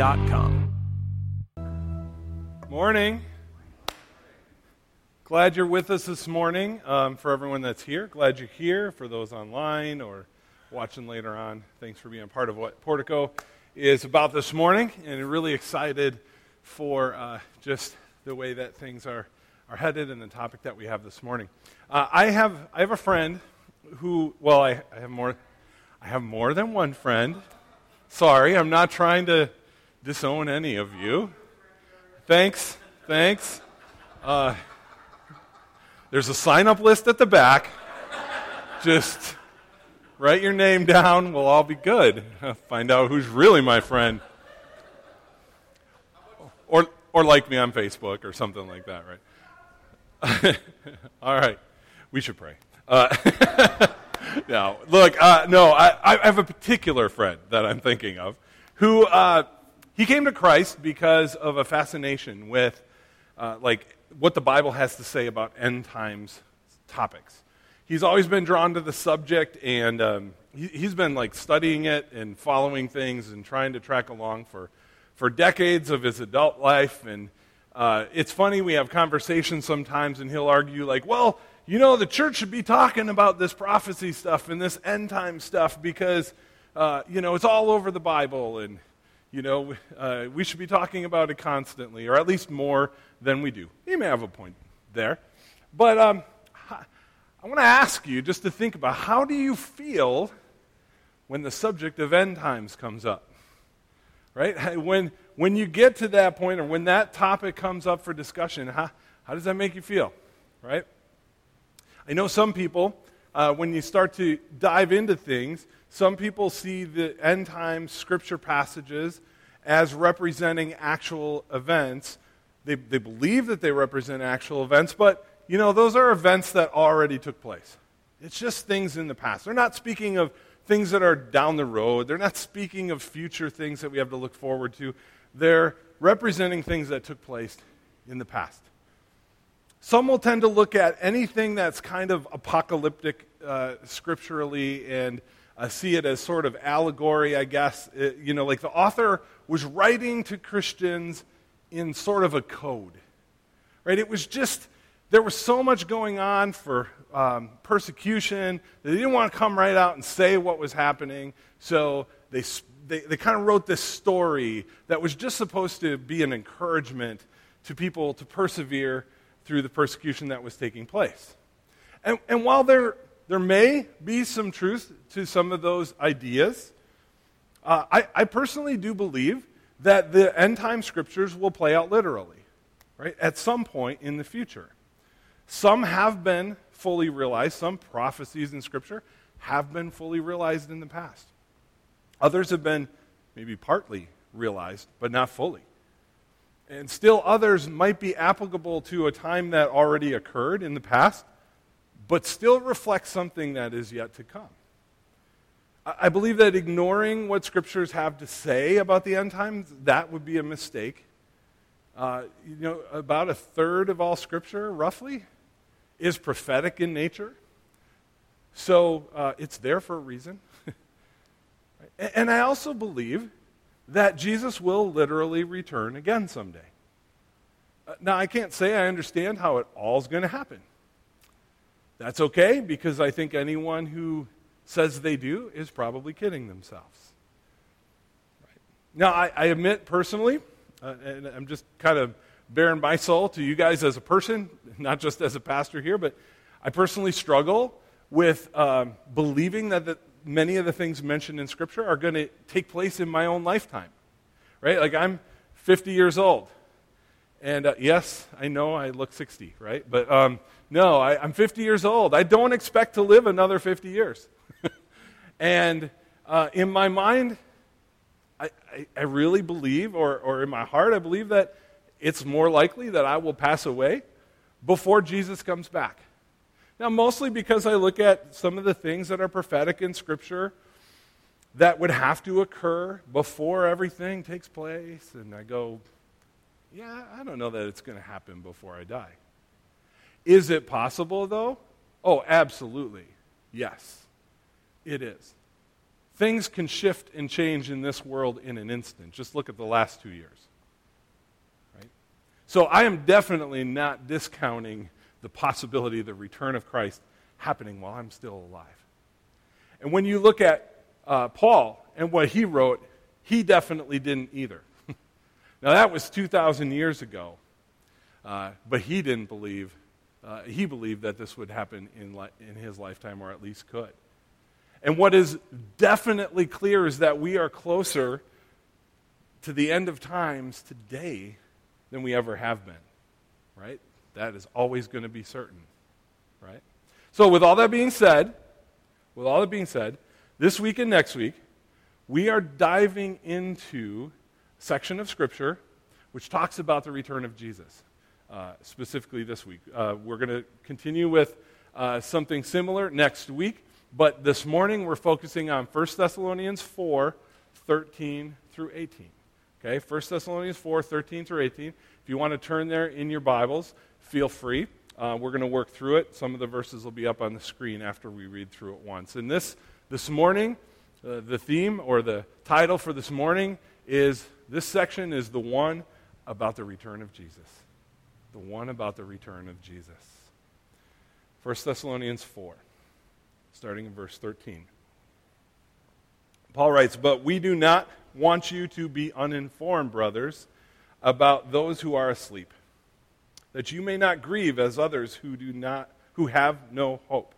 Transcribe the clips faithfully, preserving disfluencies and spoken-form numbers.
dot com. Morning. Glad you're with us this morning. Um, for everyone that's here, glad you're here. For those online or watching later on, thanks for being a part of what Portico is about this morning, and really excited for uh, just the way that things are, are headed and the topic that we have this morning. Uh, I have I have a friend who, well, I, I have more I have more than one friend. Sorry, I'm not trying to disown any of you. Thanks, thanks. Uh, there's a sign-up list at the back. Just write your name down. We'll all be good. Find out who's really my friend. Or or like me on Facebook or something like that, right? All right. We should pray. Uh, no, look, uh, no, I, I have a particular friend that I'm thinking of who, uh, he came to Christ because of a fascination with, uh, like, what the Bible has to say about end times topics. He's always been drawn to the subject, and um, he, he's been like studying it and following things and trying to track along for, for decades of his adult life. And uh, it's funny, we have conversations sometimes, and he'll argue like, well, you know, the church should be talking about this prophecy stuff and this end time stuff because, uh, you know, it's all over the Bible, and you know, uh, we should be talking about it constantly, or at least more than we do. He may have a point there. But um, I want to ask you just to think about, how do you feel when the subject of end times comes up? Right? When when you get to that point, or when that topic comes up for discussion, how, how does that make you feel? Right? I know some people, uh, when you start to dive into things, some people see the end times scripture passages as representing actual events. They, they believe that they represent actual events, but, you know, those are events that already took place. It's just things in the past. They're not speaking of things that are down the road. They're not speaking of future things that we have to look forward to. They're representing things that took place in the past. Some will tend to look at anything that's kind of apocalyptic uh, scripturally and Uh, see it as sort of allegory, I guess. It, you know, like the author was writing to Christians in sort of a code, right? It was just, there was so much going on for um, persecution that they didn't want to come right out and say what was happening, so they, they, they kind of wrote this story that was just supposed to be an encouragement to people to persevere through the persecution that was taking place. And, and while they're There may be some truth to some of those ideas. Uh, I, I personally do believe that the end time scriptures will play out literally, right, at some point in the future. Some have been fully realized. Some prophecies in Scripture have been fully realized in the past. Others have been maybe partly realized, but not fully. And still others might be applicable to a time that already occurred in the past, but still reflects something that is yet to come. I believe that ignoring what scriptures have to say about the end times, that would be a mistake. Uh, you know, about a third of all scripture, roughly, is prophetic in nature. So uh, it's there for a reason. And I also believe that Jesus will literally return again someday. Uh, now, I can't say I understand how it all is going to happen. That's okay, because I think anyone who says they do is probably kidding themselves. Right. Now, I, I admit personally, uh, and I'm just kind of bearing my soul to you guys as a person, not just as a pastor here, but I personally struggle with um, believing that the, many of the things mentioned in Scripture are going to take place in my own lifetime. Right? Like, I'm fifty years old. And uh, yes, I know I look sixty, right? But um, no, I, I'm fifty years old. I don't expect to live another fifty years. And uh, in my mind, I, I, I really believe, or, or in my heart, I believe that it's more likely that I will pass away before Jesus comes back. Now, mostly because I look at some of the things that are prophetic in Scripture that would have to occur before everything takes place, and I go, yeah, I don't know that it's going to happen before I die. Is it possible, though? Oh, absolutely. Yes, it is. things can shift and change in this world in an instant. Just look at the last two years. Right? So I am definitely not discounting the possibility of the return of Christ happening while I'm still alive. And when you look at uh, Paul and what he wrote, he definitely didn't either. Now that was two thousand years ago, uh, but he didn't believe, uh, he believed that this would happen in, li- in his lifetime, or at least could. And what is definitely clear is that we are closer to the end of times today than we ever have been, right? That is always going to be certain, right? So with all that being said, with all that being said, this week and next week, we are diving into a section of Scripture which talks about the return of Jesus, uh, specifically this week. Uh, we're going to continue with uh, something similar next week, but this morning we're focusing on First Thessalonians four, thirteen through eighteen. Okay, First Thessalonians four, thirteen through eighteen. If you want to turn there in your Bibles, feel free. Uh, we're going to work through it. Some of the verses will be up on the screen after we read through it once. And this, this morning, uh, the theme or the title for this morning is, this section is the one about the return of Jesus. The one about the return of Jesus. First Thessalonians four, starting in verse thirteen. Paul writes, "But we do not want you to be uninformed, brothers, about those who are asleep, that you may not grieve as others who do not, who have no hope.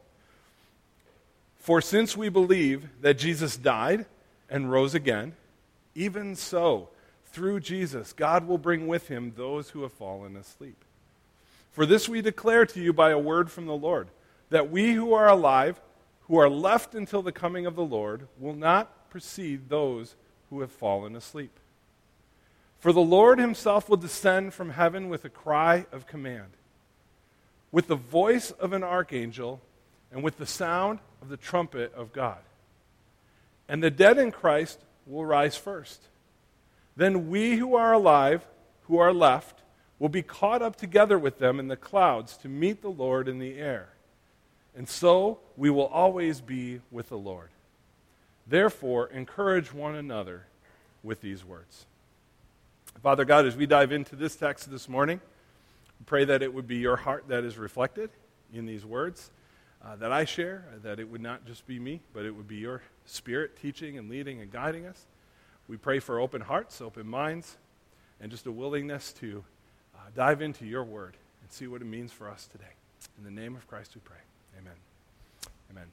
For since we believe that Jesus died and rose again, even so, through Jesus, God will bring with him those who have fallen asleep. For this we declare to you by a word from the Lord, that we who are alive, who are left until the coming of the Lord, will not precede those who have fallen asleep. For the Lord himself will descend from heaven with a cry of command, with the voice of an archangel, and with the sound of the trumpet of God. And the dead in Christ will rise first. Then we who are alive, who are left, will be caught up together with them in the clouds to meet the Lord in the air. And so we will always be with the Lord. Therefore, encourage one another with these words." Father God, as we dive into this text this morning, we pray that it would be your heart that is reflected in these words uh, that I share, that it would not just be me, but it would be your Spirit teaching and leading and guiding us. We pray for open hearts, open minds, and just a willingness to uh, dive into your word and see what it means for us today. In the name of Christ we pray. Amen. Amen.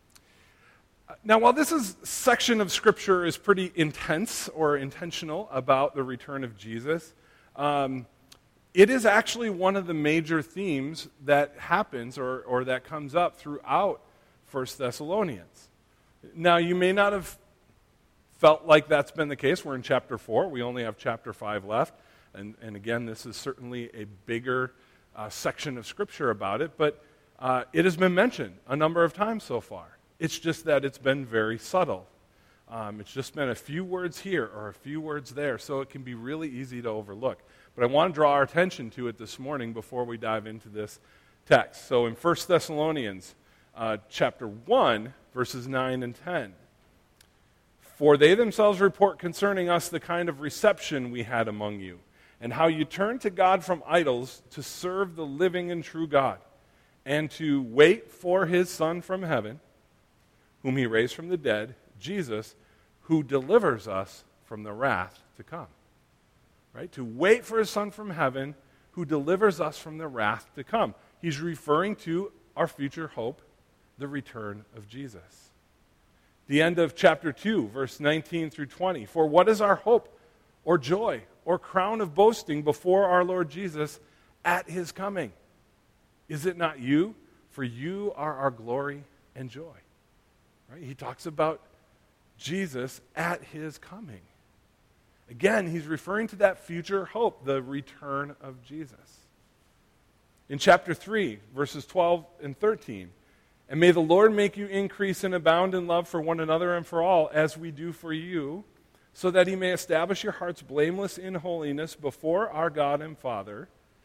Uh, now, while this is, section of Scripture is pretty intense or intentional about the return of Jesus, um, it is actually one of the major themes that happens or, or that comes up throughout First Thessalonians. Now, you may not have felt like that's been the case. We're in chapter four. We only have chapter five left. And, and again, this is certainly a bigger uh, section of Scripture about it, but uh, it has been mentioned a number of times so far. It's just that it's been very subtle. Um, it's just been a few words here or a few words there, so it can be really easy to overlook. But I want to draw our attention to it this morning before we dive into this text. So in First Thessalonians uh, chapter one, verses nine and ten, "For they themselves report concerning us the kind of reception we had among you, and how you turned to God from idols to serve the living and true God, and to wait for his Son from heaven, whom he raised from the dead, Jesus, who delivers us from the wrath to come." Right? To wait for his Son from heaven, who delivers us from the wrath to come. He's referring to our future hope, the return of Jesus. The end of chapter two, verse nineteen through twenty. "For what is our hope or joy or crown of boasting before our Lord Jesus at his coming? Is it not you? For you are our glory and joy." Right? He talks about Jesus at his coming. Again, he's referring to that future hope, the return of Jesus. In chapter three, verses twelve and thirteen, "And may the Lord make you increase and abound in love for one another and for all, as we do for you, so that he may establish your hearts blameless in holiness before our God and Father,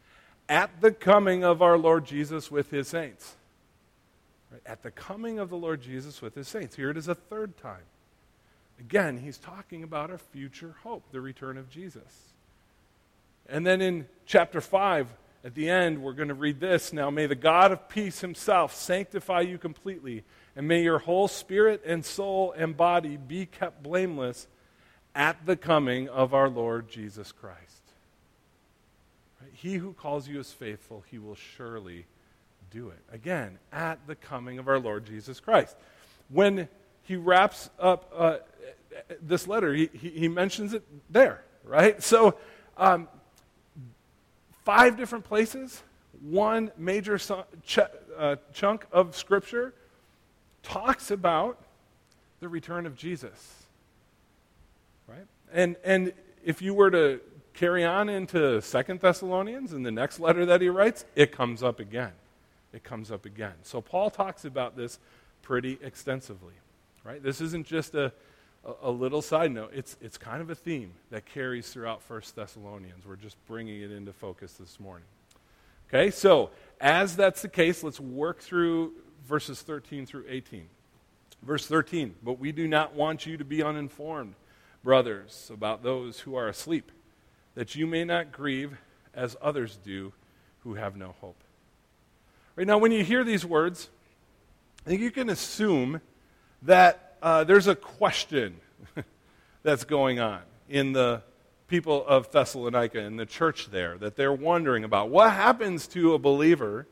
at the coming of our Lord Jesus with his saints." Right? At the coming of the Lord Jesus with his saints. Here it is a third time. Again, he's talking about our future hope, the return of Jesus. And then in chapter five, at the end, we're going to read this. Now, may the God of peace himself sanctify you completely, and may your whole spirit and soul and body be kept blameless at the coming of our Lord Jesus Christ. Right? He who calls you is faithful, he will surely do it. Again, at the coming of our Lord Jesus Christ. When he wraps up uh, this letter, he, he, he mentions it there, right? So, um, five different places, one major su- ch- uh, chunk of Scripture talks about the return of Jesus, right? And and if you were to carry on into Second Thessalonians and the next letter that he writes, it comes up again. It comes up again. So Paul talks about this pretty extensively, right? This isn't just a, a, a little side note. It's, it's kind of a theme that carries throughout First Thessalonians. We're just bringing it into focus this morning. Okay, so as that's the case, let's work through verses thirteen through eighteen. Verse thirteen, but we do not want you to be uninformed, brothers, about those who are asleep, that you may not grieve as others do who have no hope. Right now, when you hear these words, I think you can assume that uh, there's a question that's going on in the people of Thessalonica, in the church there, that they're wondering about. What happens to a believer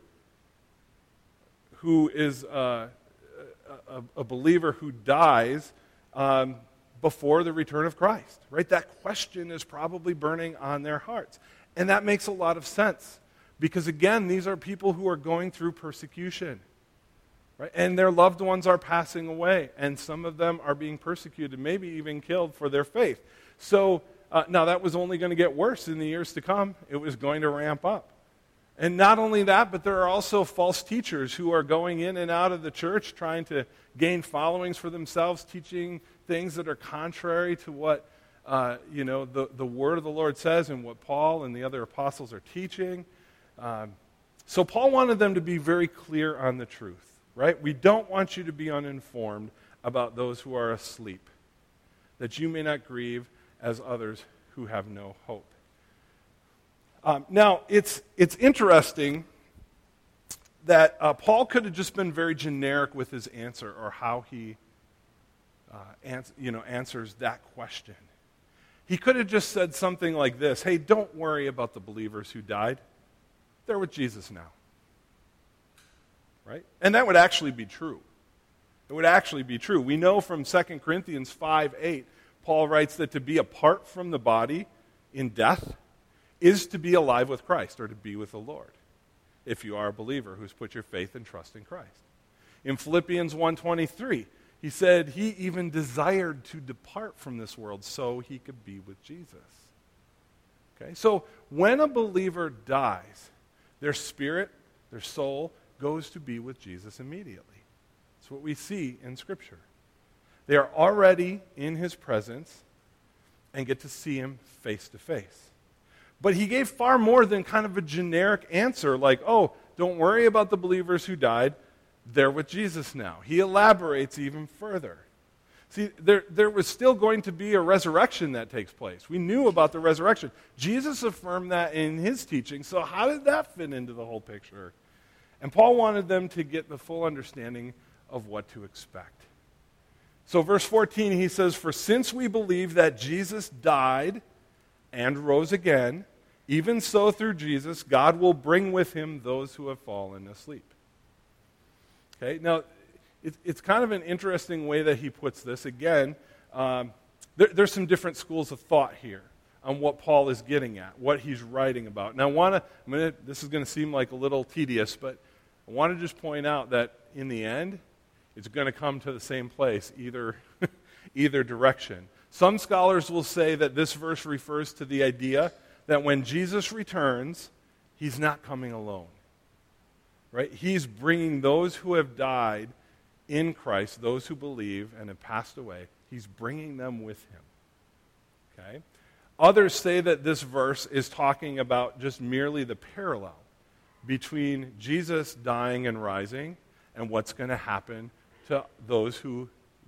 who is uh, a, a believer who dies um, before the return of Christ? Right? That question is probably burning on their hearts. And that makes a lot of sense. Because again, these are people who are going through persecution. Right? And their loved ones are passing away. And some of them are being persecuted, maybe even killed for their faith. So, uh, now that was only going to get worse in the years to come. It was going to ramp up. And not only that, but there are also false teachers who are going in and out of the church trying to gain followings for themselves, teaching things that are contrary to what uh, you know the, the word of the Lord says and what Paul and the other apostles are teaching. Um, so Paul wanted them to be very clear on the truth, right? We don't want you to be uninformed about those who are asleep, that you may not grieve as others who have no hope. Um, now, it's it's interesting that uh, Paul could have just been very generic with his answer or how he uh, ans- you know, answers that question. He could have just said something like this, hey, don't worry about the believers who died. They're with Jesus now. Right? And that would actually be true. It would actually be true. We know from Second Corinthians five eight, Paul writes that to be apart from the body in death is to be alive with Christ, or to be with the Lord, if you are a believer who's put your faith and trust in Christ. In Philippians one twenty-three, he said he even desired to depart from this world so he could be with Jesus. Okay, so when a believer dies, their spirit, their soul, goes to be with Jesus immediately. That's what we see in Scripture. They are already in his presence and get to see him face to face. But he gave far more than kind of a generic answer like, oh, don't worry about the believers who died. They're with Jesus now. He elaborates even further. See, there, there was still going to be a resurrection that takes place. We knew about the resurrection. Jesus affirmed that in his teaching. So how did that fit into the whole picture? And Paul wanted them to get the full understanding of what to expect. So verse fourteen, he says, for since we believe that Jesus died and rose again, even so through Jesus, God will bring with him those who have fallen asleep. Okay, now, it, it's kind of an interesting way that he puts this. Again, um, there, there's some different schools of thought here on what Paul is getting at, what he's writing about. Now, I want to, I'm gonna, this is going to seem like a little tedious, but I want to just point out that in the end, it's going to come to the same place, either, either direction. Some scholars will say that this verse refers to the idea that when Jesus returns, he's not coming alone. Right? He's bringing those who have died in Christ, those who believe and have passed away, he's bringing them with him. Okay? Others say that this verse is talking about just merely the parallel between Jesus dying and rising and what's going to happen to those who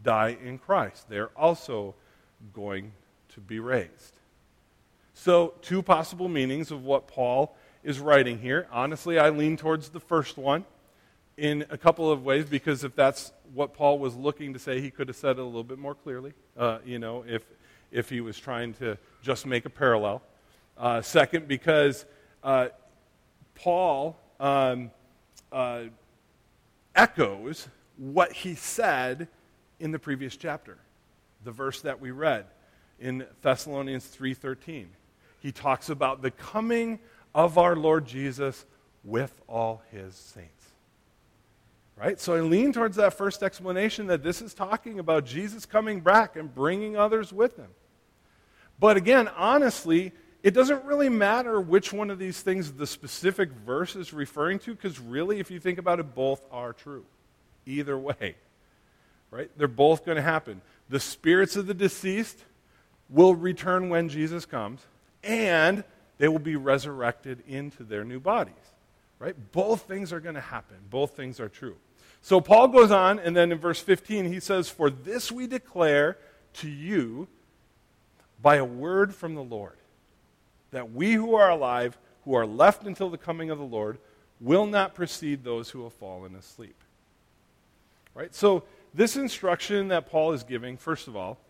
die in Christ. They're also going to be raised. So, two possible meanings of what Paul is writing here. Honestly, I lean towards the first one in a couple of ways, because if that's what Paul was looking to say, he could have said it a little bit more clearly, uh, you know, if, if he was trying to just make a parallel. Uh, second, because uh, Paul um, uh, echoes what he said in the previous chapter, the verse that we read in Thessalonians three thirteen. He talks about the coming of our Lord Jesus with all his saints. Right? So I lean towards that first explanation, that this is talking about Jesus coming back and bringing others with him. But again, honestly, it doesn't really matter which one of these things the specific verse is referring to, because really, if you think about it, both are true. Either way. Right? They're both going to happen. The spirits of the deceased will return when Jesus comes, and they will be resurrected into their new bodies. Right? Both things are going to happen. Both things are true. So Paul goes on, and then in verse fifteen he says, "For this we declare to you by a word from the Lord, that we who are alive, who are left until the coming of the Lord, will not precede those who have fallen asleep." Right? So this instruction that Paul is giving, first of all,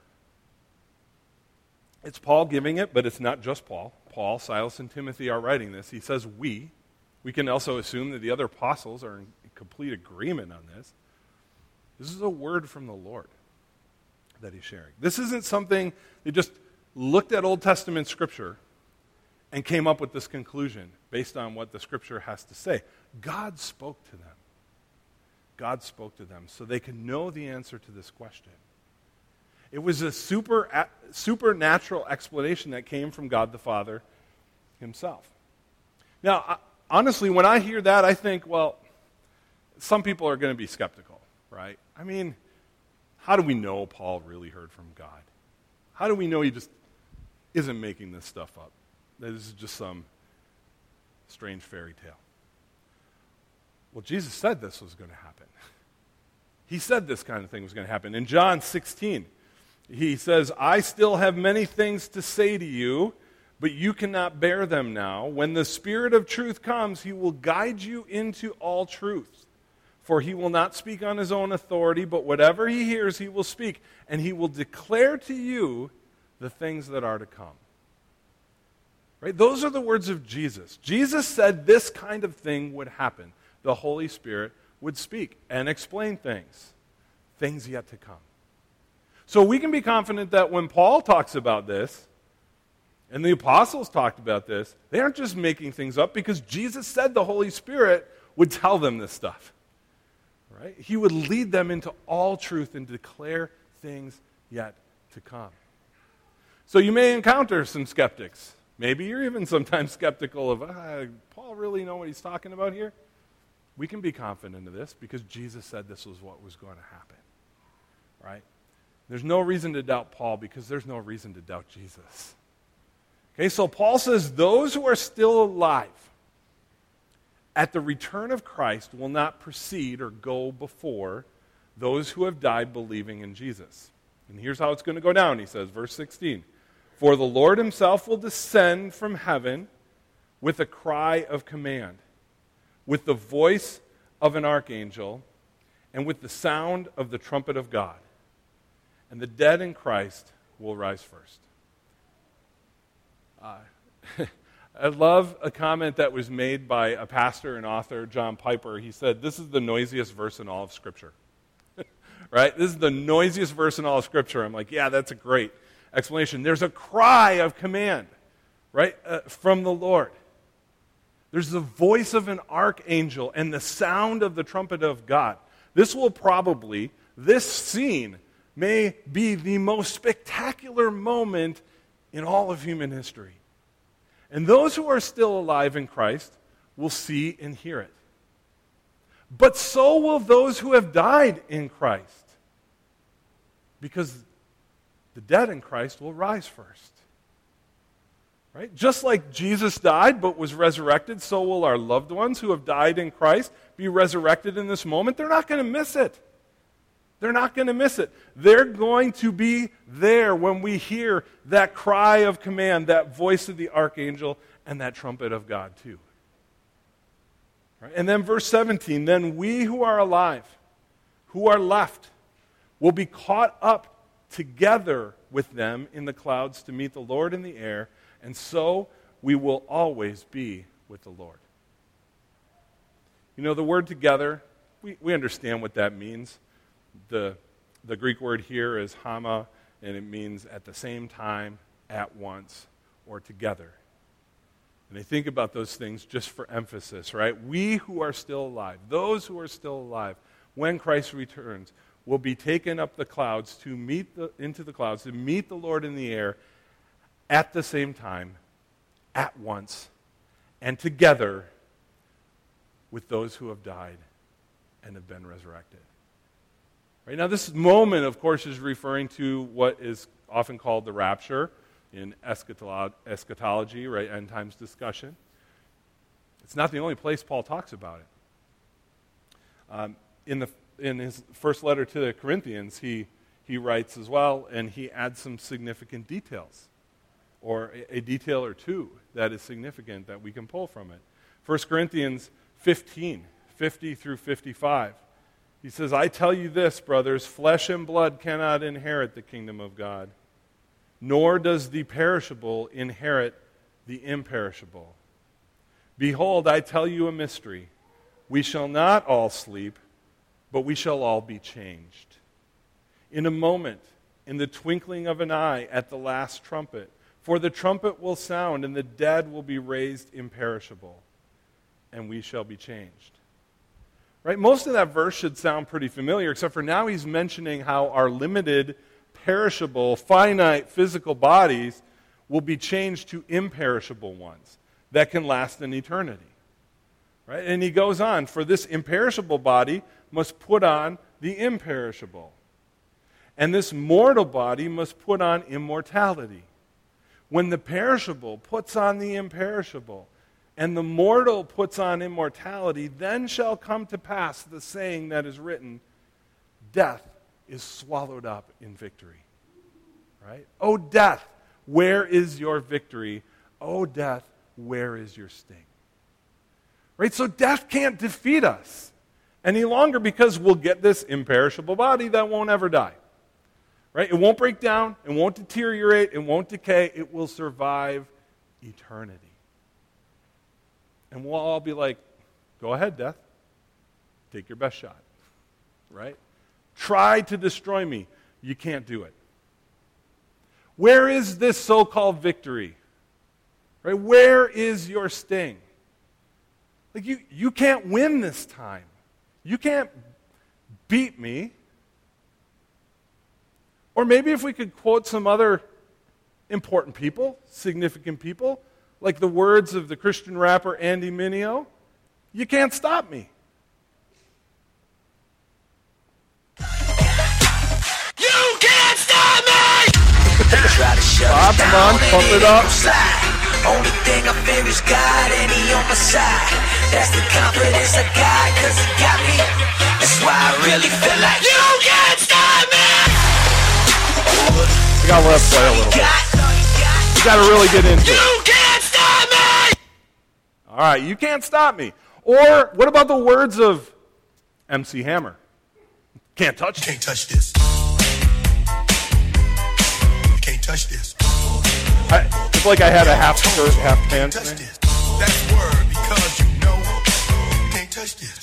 it's Paul giving it, but it's not just Paul. Paul, Silas, and Timothy are writing this. He says we. We can also assume that the other apostles are in complete agreement on this. This is a word from the Lord that he's sharing. This isn't something they just looked at Old Testament Scripture and came up with this conclusion based on what the Scripture has to say. God spoke to them. God spoke to them so they could know the answer to this question. It was a super, a, supernatural explanation that came from God the Father himself. Now, I, honestly, when I hear that, I think, well, some people are going to be skeptical, right? I mean, how do we know Paul really heard from God? How do we know he just isn't making this stuff up? That this is just some strange fairy tale. Well, Jesus said this was going to happen. He said this kind of thing was going to happen. In John sixteen, he says, "I still have many things to say to you, but you cannot bear them now. When the Spirit of truth comes, he will guide you into all truth. For he will not speak on his own authority, but whatever he hears, he will speak, and he will declare to you the things that are to come." Right? Those are the words of Jesus. Jesus said this kind of thing would happen. The Holy Spirit would speak and explain things, things yet to come. So we can be confident that when Paul talks about this, and the apostles talked about this, they aren't just making things up, because Jesus said the Holy Spirit would tell them this stuff. Right? He would lead them into all truth and declare things yet to come. So you may encounter some skeptics. Maybe you're even sometimes skeptical of, ah, Paul really know what he's talking about here? We can be confident of this because Jesus said this was what was going to happen. Right? There's no reason to doubt Paul because there's no reason to doubt Jesus. Okay, so Paul says those who are still alive at the return of Christ will not precede or go before those who have died believing in Jesus. And here's how it's going to go down, he says, verse sixteen. "For the Lord himself will descend from heaven with a cry of command, with the voice of an archangel, and with the sound of the trumpet of God. And the dead in Christ will rise first." Uh, I love a comment that was made by a pastor and author, John Piper. He said, this is the noisiest verse in all of Scripture. Right? This is the noisiest verse in all of Scripture. I'm like, yeah, that's a great explanation. There's a cry of command, right, uh, from the Lord. There's the voice of an archangel and the sound of the trumpet of God. This will probably, this scene may be the most spectacular moment in all of human history. And those who are still alive in Christ will see and hear it. But so will those who have died in Christ. Because the dead in Christ will rise first. Right? Just like Jesus died but was resurrected, so will our loved ones who have died in Christ be resurrected in this moment. They're not going to miss it. They're not going to miss it. They're going to be there when we hear that cry of command, that voice of the archangel, and that trumpet of God too. Right? And then verse seventeen, then we who are alive, who are left, will be caught up together with them in the clouds to meet the Lord in the air, and so we will always be with the Lord. You know, the word together, we, we understand what that means. The, the Greek word here is hama, and it means at the same time, at once, or together. And I think about those things just for emphasis, right? We who are still alive, those who are still alive, when Christ returns, will be taken up the clouds to meet the, into the clouds to meet the Lord in the air at the same time, at once, and together with those who have died and have been resurrected. Right now, this moment, of course, is referring to what is often called the rapture in eschatolo- eschatology, right, end times discussion. It's not the only place Paul talks about it. Um, in the in his first letter to the Corinthians, he he writes as well, and he adds some significant details, or a, a detail or two that is significant that we can pull from it. First Corinthians fifteen, fifty through fifty-five. He says, I tell you this, brothers, flesh and blood cannot inherit the kingdom of God, nor does the perishable inherit the imperishable. Behold, I tell you a mystery. We shall not all sleep, but we shall all be changed. In a moment, in the twinkling of an eye, at the last trumpet. For the trumpet will sound, and the dead will be raised imperishable, and we shall be changed. Right? Most of that verse should sound pretty familiar, except for now he's mentioning how our limited, perishable, finite physical bodies will be changed to imperishable ones that can last in eternity. Right? And he goes on, for this imperishable body must put on the imperishable. And this mortal body must put on immortality. When the perishable puts on the imperishable, and the mortal puts on immortality, then shall come to pass the saying that is written, death is swallowed up in victory. Right? O death, where is your victory? O death, where is your sting? Right? So death can't defeat us any longer because we'll get this imperishable body that won't ever die. Right? It won't break down, it won't deteriorate, it won't decay, it will survive eternity. And we'll all be like, go ahead, death. Take your best shot. Right? Try to destroy me. You can't do it. Where is this so-called victory? Right? Where is your sting? Like you, you can't win this time. You can't beat me. Or maybe if we could quote some other important people, significant people, like the words of the Christian rapper Andy Mineo, you can't stop me. You can't stop me! Try to shut Bob, me down, come on, pump it up. Only thing I fear is God, and He on my side. That's the confidence I got, cause He got me. That's why I really feel like you can't stop me! I gotta let it play a little bit. You gotta really get into it. You can't stop me! All right, you can't stop me. Or what about the words of M C Hammer? Can't touch Can't touch this. Can't touch this. I, it's like I had a half skirt, half pants Touch thing. this. That's word because you know you can't touch this.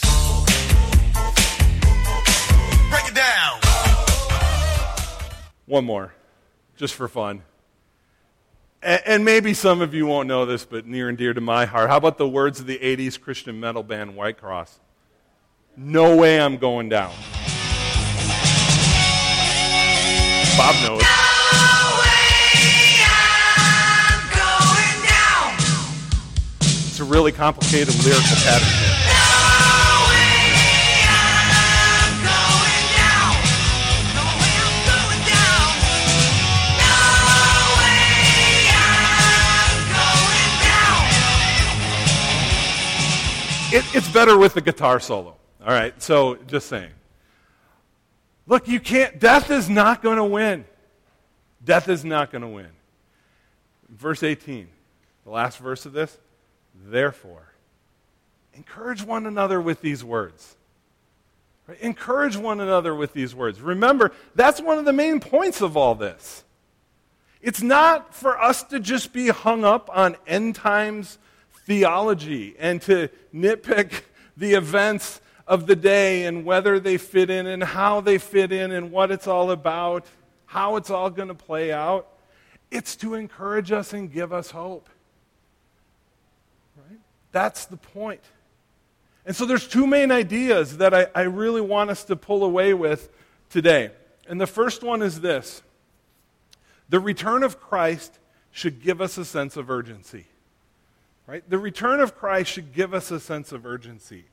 Break it down. One more, just for fun. And, and maybe some of you won't know this, but near and dear to my heart. How about the words of the eighties Christian metal band White Cross? No way I'm going down. Bob knows. No way I'm going down. It's a really complicated lyrical pattern here. No way I'm going down. No way I'm going down. No way I'm going down. It, it's better with the guitar solo. All right, so just saying. Look, you can't, death is not going to win. Death is not going to win. Verse eighteen, the last verse of this. Therefore, encourage one another with these words. Right? Encourage one another with these words. Remember, that's one of the main points of all this. It's not for us to just be hung up on end times theology and to nitpick the events of the day and whether they fit in and how they fit in and what it's all about, how it's all going to play out. It's to encourage us and give us hope. Right? That's the point. And so there's two main ideas that I, I really want us to pull away with today. And the first one is this. The return of Christ should give us a sense of urgency. Right? The return of Christ should give us a sense of urgency.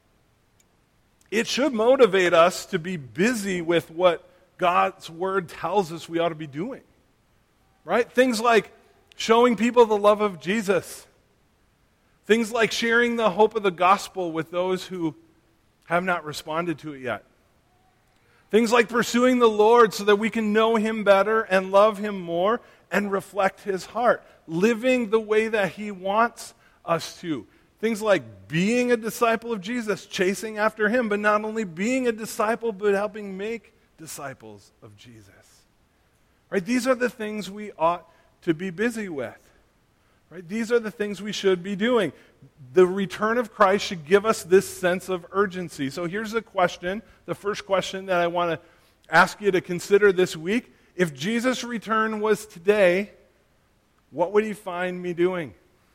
It should motivate us to be busy with what God's Word tells us we ought to be doing. Right? Things like showing people the love of Jesus. Things like sharing the hope of the gospel with those who have not responded to it yet. Things like pursuing the Lord so that we can know Him better and love Him more and reflect His heart. Living the way that He wants us to. Things like being a disciple of Jesus, chasing after Him, but not only being a disciple, but helping make disciples of Jesus. Right? These are the things we ought to be busy with. Right? These are the things we should be doing. The return of Christ should give us this sense of urgency. So here's the question, the first question that I want to ask you to consider this week. If Jesus' return was today, what would He find me doing?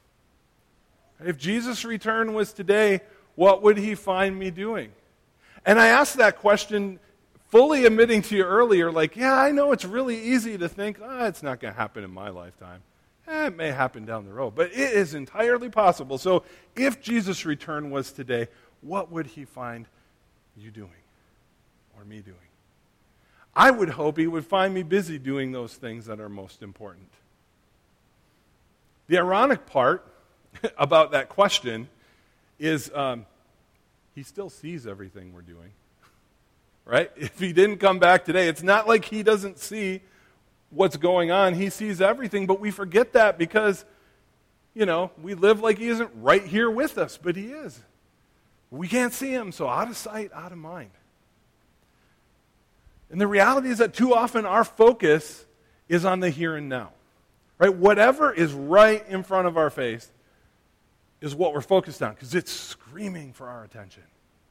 If Jesus' return was today, what would He find me doing? And I asked that question fully admitting to you earlier, like, yeah, I know it's really easy to think, oh, it's not going to happen in my lifetime. Eh, it may happen down the road, but it is entirely possible. So if Jesus' return was today, what would He find you doing or me doing? I would hope He would find me busy doing those things that are most important. The ironic part about that question is um, He still sees everything we're doing. Right? If He didn't come back today, it's not like He doesn't see what's going on. He sees everything, but we forget that because, you know, we live like He isn't right here with us, but He is. We can't see Him, so out of sight, out of mind. And the reality is that too often our focus is on the here and now. Right? Whatever is right in front of our face is what we're focused on because it's screaming for our attention.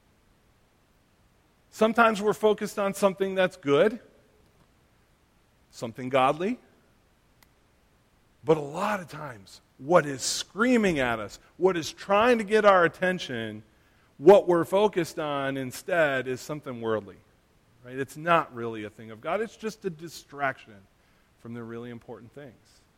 Sometimes we're focused on something that's good, something godly. But a lot of times, what is screaming at us, what is trying to get our attention, what we're focused on instead is something worldly. Right? It's not really a thing of God. It's just a distraction from the really important things.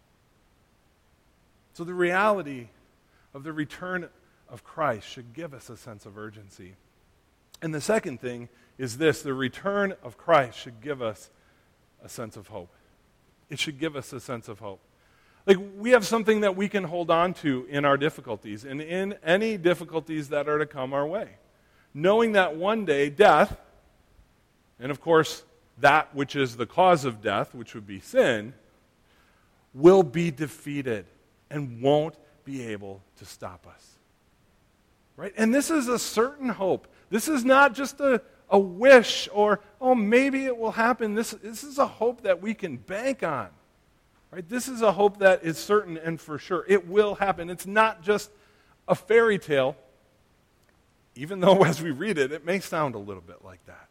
So the reality of the return of Christ should give us a sense of urgency. And the second thing is this: the return of Christ should give us a sense of hope. It should give us a sense of hope. Like, we have something that we can hold on to in our difficulties and in any difficulties that are to come our way. Knowing that one day death, and of course that which is the cause of death, which would be sin, will be defeated and won't be able to stop us. Right? And this is a certain hope. This is not just a, a wish or, oh, maybe it will happen. This, this is a hope that we can bank on. Right? This is a hope that is certain and for sure. It will happen. It's not just a fairy tale, even though as we read it, it may sound a little bit like that.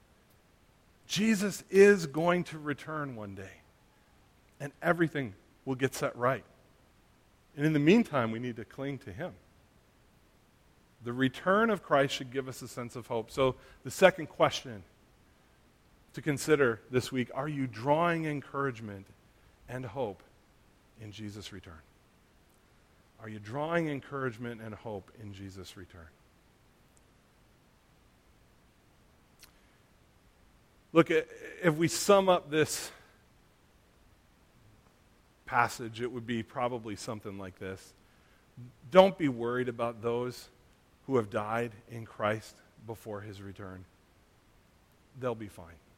Jesus is going to return one day, and everything will get set right. And in the meantime, we need to cling to Him. The return of Christ should give us a sense of hope. So the second question to consider this week, are you drawing encouragement and hope in Jesus' return? Are you drawing encouragement and hope in Jesus' return? Look, if we sum up this passage, it would be probably something like this. Don't be worried about those who have died in Christ before His return. They'll be fine.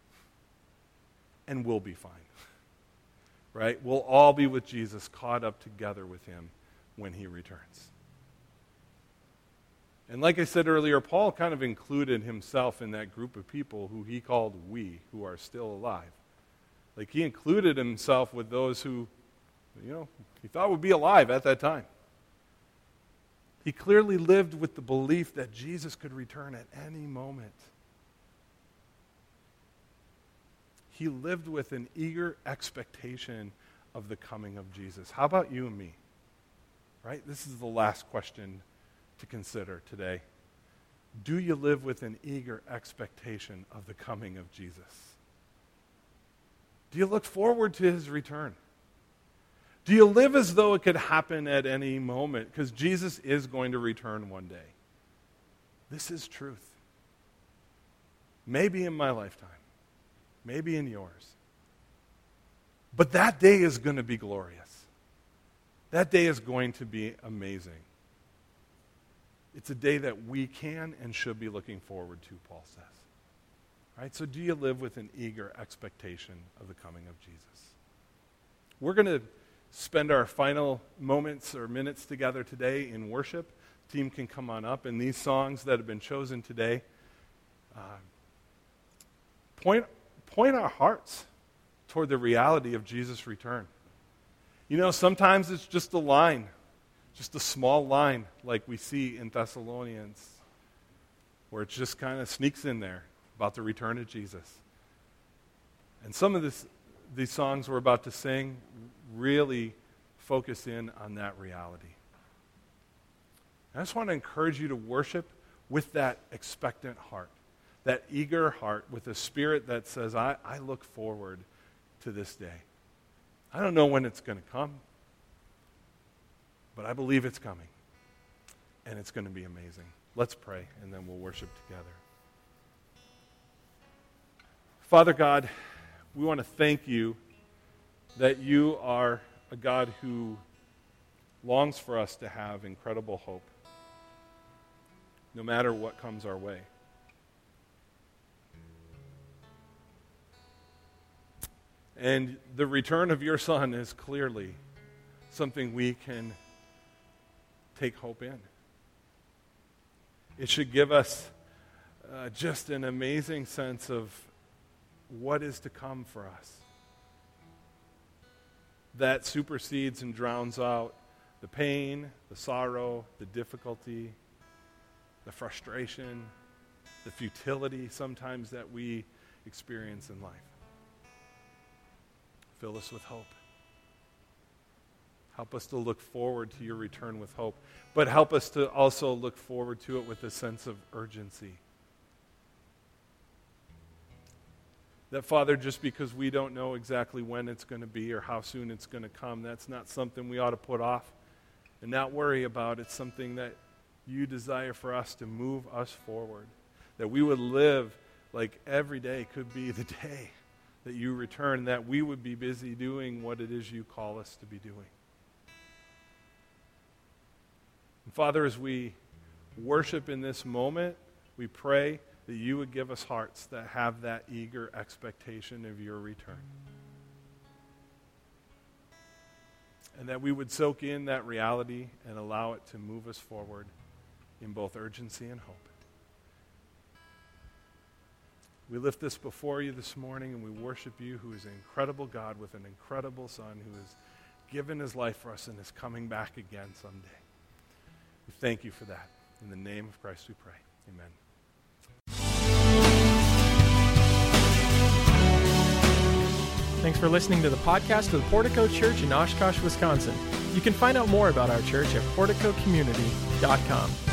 and we'll be fine. Right? We'll all be with Jesus, caught up together with him when he returns. And like I said earlier, Paul kind of included himself in that group of people who he called we, who are still alive. Like he included himself with those who, you know, he thought would be alive at that time. He clearly lived with the belief that Jesus could return at any moment. He lived with an eager expectation of the coming of Jesus. How about you and me? Right? This is the last question to consider today. Do you live with an eager expectation of the coming of Jesus? Do you look forward to his return? Do you live as though it could happen at any moment? Because Jesus is going to return one day. This is truth. Maybe in my lifetime. Maybe in yours. But that day is going to be glorious. That day is going to be amazing. It's a day that we can and should be looking forward to, Paul says. Right? So do you live with an eager expectation of the coming of Jesus? We're going to spend our final moments or minutes together today in worship. The team can come on up, and these songs that have been chosen today uh, point point our hearts toward the reality of Jesus' return. You know, sometimes it's just a line, just a small line like we see in Thessalonians, where it just kind of sneaks in there about the return of Jesus. And some of this, these songs we're about to sing really focus in on that reality. I just want to encourage you to worship with that expectant heart, that eager heart, with a spirit that says, I, I look forward to this day. I don't know when it's going to come, but I believe it's coming, and it's going to be amazing. Let's pray, and then we'll worship together. Father God, we want to thank you that you are a God who longs for us to have incredible hope, no matter what comes our way. And the return of your Son is clearly something we can take hope in. It should give us uh, just an amazing sense of what is to come for us. That supersedes and drowns out the pain, the sorrow, the difficulty, the frustration, the futility sometimes that we experience in life. Fill us with hope. Help us to look forward to your return with hope, but help us to also look forward to it with a sense of urgency. That, Father, just because we don't know exactly when it's going to be or how soon it's going to come, that's not something we ought to put off and not worry about. It's something that you desire for us to move us forward, that we would live like every day could be the day that you return, that we would be busy doing what it is you call us to be doing. And Father, as we worship in this moment, we pray that you would give us hearts that have that eager expectation of your return. And that we would soak in that reality and allow it to move us forward in both urgency and hope. We lift this before you this morning, and we worship you, who is an incredible God with an incredible Son who has given his life for us and is coming back again someday. We thank you for that. In the name of Christ we pray. Amen. Thanks for listening to the podcast of the Portico Church in Oshkosh, Wisconsin. You can find out more about our church at portico community dot com.